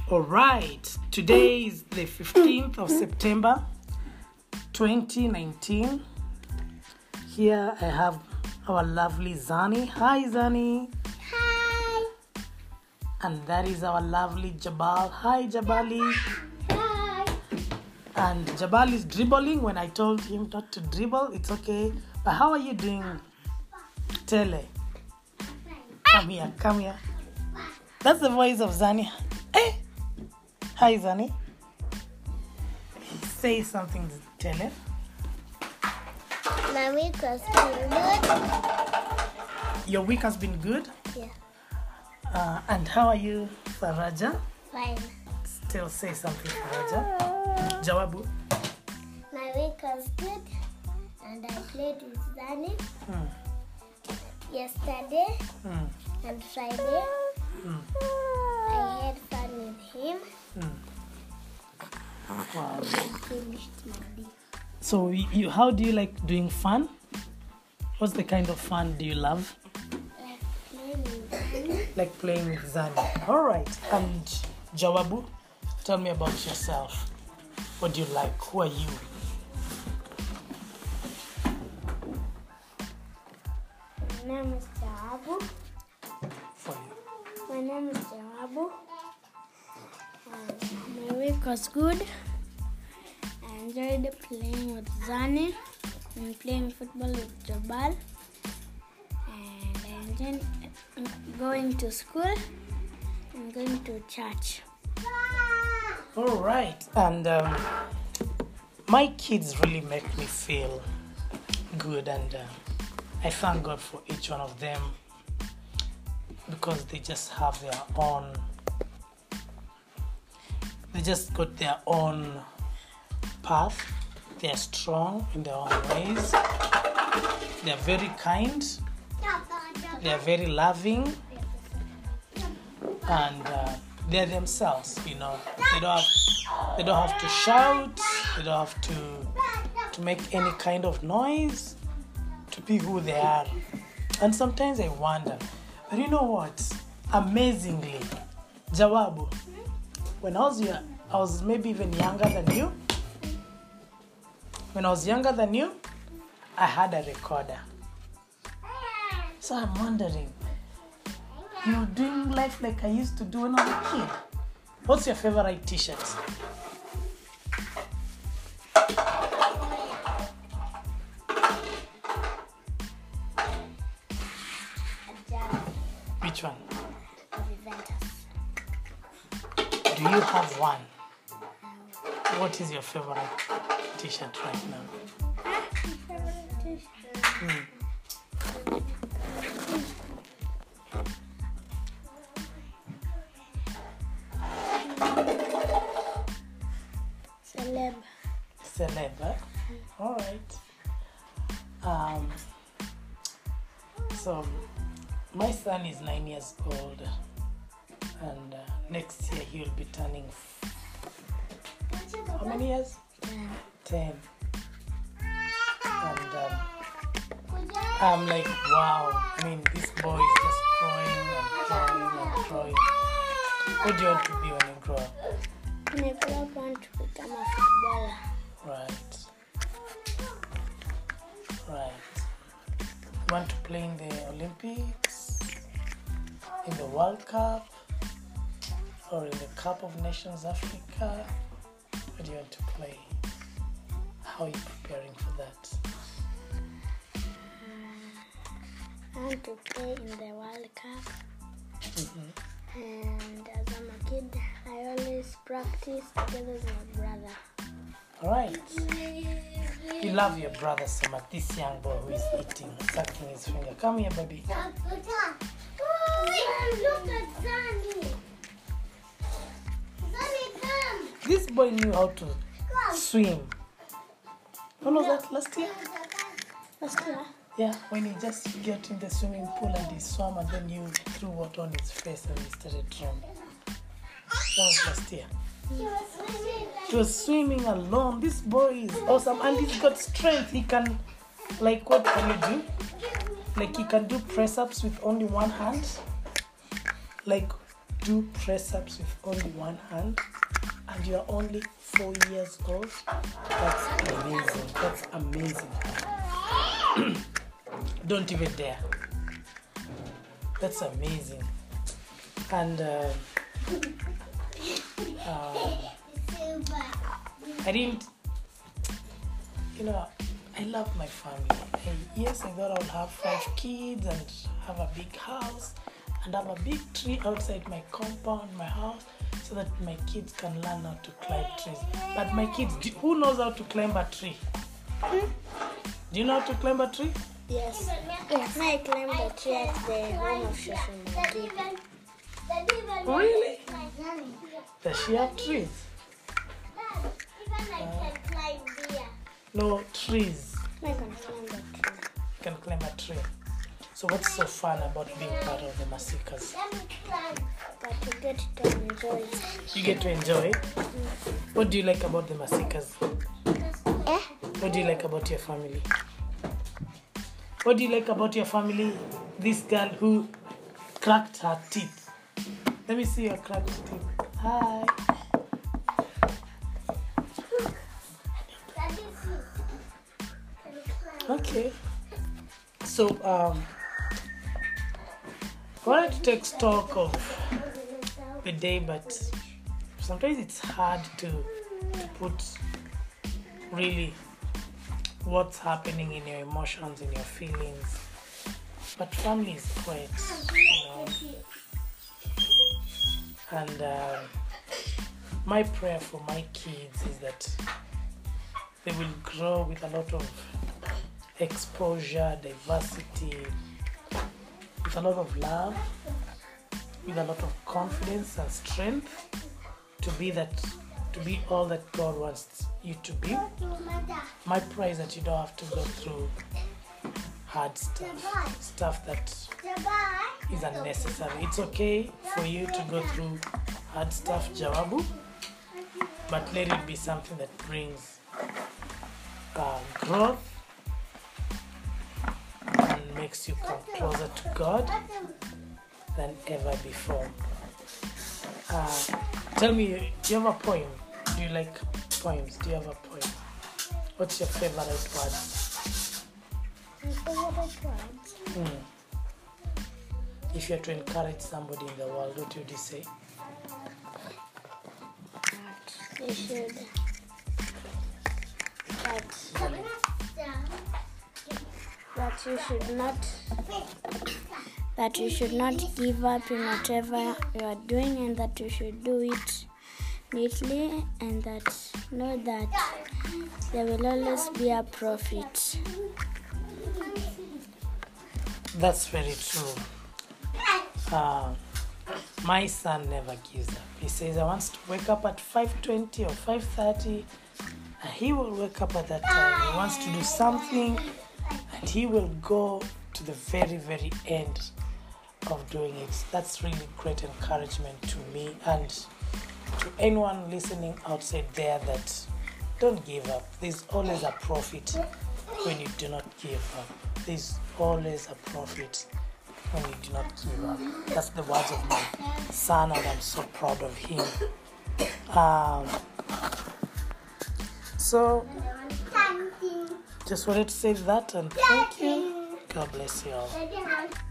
All right, today is the 15th of September 2019. Here I have our lovely Zani. Hi, Zani. Hi. And that is our lovely Jabal. Hi, Jabali. Hi. And Jabal is dribbling. When I told him not to dribble, it's okay. But how are you doing, Tele? Come here. That's the voice of Zani. Hey. Hi, Zani. Say something to Tele. My week has been good. Your week has been good? Yeah. And how are you, Faraja? Fine. Still say something, Faraja. Jawabu. My week was good, and I played with Zani yesterday and Friday. I had fun with him. Wow. I finished my day. So, how do you like doing fun? What's the kind of fun do you love? Like playing with Zani. Like playing with Zani. All right. And Jawabu, tell me about yourself. What do you like? Who are you? My name is Jawabu. For you. My name is Jawabu. My week was good. I enjoyed playing with Zani and playing football with Jabal. And I enjoyed going to school and going to church. All right. And my kids really make me feel good. And I thank God for each one of them because they just have their own. They just got their own path. They're strong in their own ways. They're very kind. They're very loving. And they're themselves, you know. They don't have to shout. They don't have to make any kind of noise to be who they are. And sometimes I wonder, but you know what? Amazingly, Jawabu, when I was maybe even younger than you. When I was younger than you, I had a recorder. So I'm wondering, you're doing life like I used to do when I was a kid. What's your favorite t-shirt? Which one? Juventus. Do you have one? What is your favorite t-shirt right now? Celeb. All right. So my son is 9 years old, and next year he will be turning. How many years? 10. And I'm like, wow. I mean, this boy is just growing. What do you want to be when you grow up? When I grow up, I want to become a footballer. Right. You want to play in the Olympics, in the World Cup, or in the Cup of Nations Africa? Where do you want to play? How are you preparing for that? I want to play in the World Cup. And as I'm a kid, I always practice together with my brother. All right. You love your brother so much. This young boy who is eating, sucking his finger. Come here, baby. Look at Zani. Zani, come. This boy knew how to swim. When was that? Last year? Last year? Yeah, when he just got in the swimming pool and he swam and then you threw water on his face and he started drowning. That was last year. He was swimming alone. This boy is awesome and he's got strength. He can, like, what can you do? Like, he can do press-ups with only one hand. Like, do press-ups with only one hand and you're only 4 years old? That's amazing. That's amazing. Don't even dare. That's amazing. And I didn't, I love my family. Yes, I thought I would have 5 kids and have a big house and have a big tree outside my compound, my house, so that my kids can learn how to climb trees. But my kids, who knows how to climb a tree? Do you know how to climb a tree? Yes. Yes. I climbed the tree at the home of Shoshone. Really? Does she have trees? No trees. I can climb the tree. You can climb a tree. So what's so fun about being part of the Masikas? But you get to enjoy it. You get to enjoy it? What do you like about the Masikas? What do you like about your family? What do you like about your family? This girl who cracked her teeth. Let me see your cracked teeth. Hi. Okay. So, I wanted to take stock of the day, but sometimes it's hard to put really what's happening in your emotions, in your feelings. But family is great, And my prayer for my kids is that they will grow with a lot of exposure, diversity, with a lot of love, with a lot of confidence and strength to be all that God wants you to be. My prayer is that you don't have to go through hard stuff that is unnecessary. It's okay for you to go through hard stuff, Jawabu, but let it be something that brings growth and makes you come closer to God than ever before. Tell me, do you have a poem? Do you like poems? Do you have a poem? What's your favorite word? My favorite words? If you had to encourage somebody in the world, what would you say? That you should not give up in whatever you are doing, and that you should do it neatly, and that know that there will always be a profit. That's very true. My son never gives up. He says he wants to wake up at 5:20 or 5:30, and he will wake up at that time. He wants to do something, and he will go to the very, very end of doing it. That's really great encouragement to me and to anyone listening outside there, that don't give up. There's always a profit when you do not give up. There's always a profit when you do not give up. That's the words of my son, and I'm so proud of him. So just wanted to say that, and thank you. God bless you all.